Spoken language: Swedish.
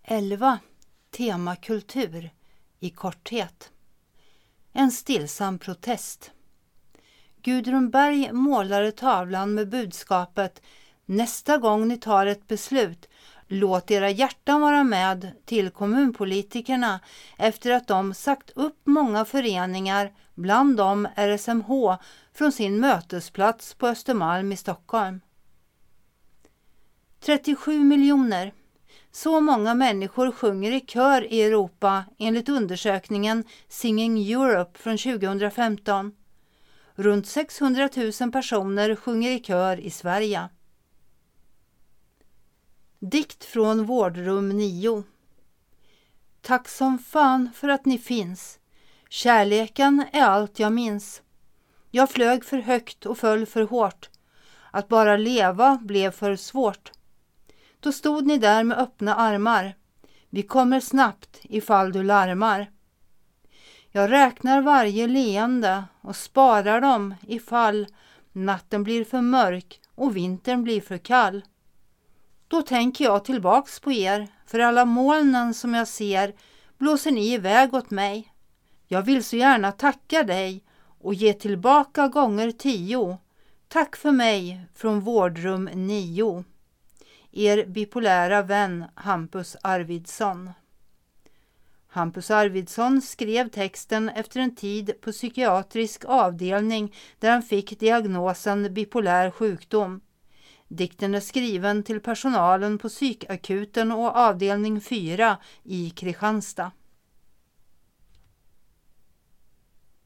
11. Tema kultur i korthet. En stillsam protest. Gudrun Berg målade tavlan med budskapet: nästa gång ni tar ett beslut, låt era hjärtan vara med till kommunpolitikerna efter att de sagt upp många föreningar, bland dem RSMH, från sin mötesplats på Östermalm i Stockholm. 37 miljoner. Så många människor sjunger i kör i Europa enligt undersökningen Singing Europe från 2015. Runt 600 000 personer sjunger i kör i Sverige. Dikt från vårdrum 9. Tack som fan för att ni finns. Kärleken är allt jag minns. Jag flög för högt och föll för hårt. Att bara leva blev för svårt. Då stod ni där med öppna armar. Vi kommer snabbt ifall du larmar. Jag räknar varje leende och sparar dem ifall natten blir för mörk och vintern blir för kall. Då tänker jag tillbaks på er, för alla molnen som jag ser blåser ni iväg åt mig. Jag vill så gärna tacka dig och ge tillbaka gånger 10. Tack för mig från vårdrum 9. Er bipolära vän Hampus Arvidsson. Hampus Arvidsson skrev texten efter en tid på psykiatrisk avdelning där han fick diagnosen bipolär sjukdom. Dikten är skriven till personalen på psykakuten och avdelning 4 i Kristianstad.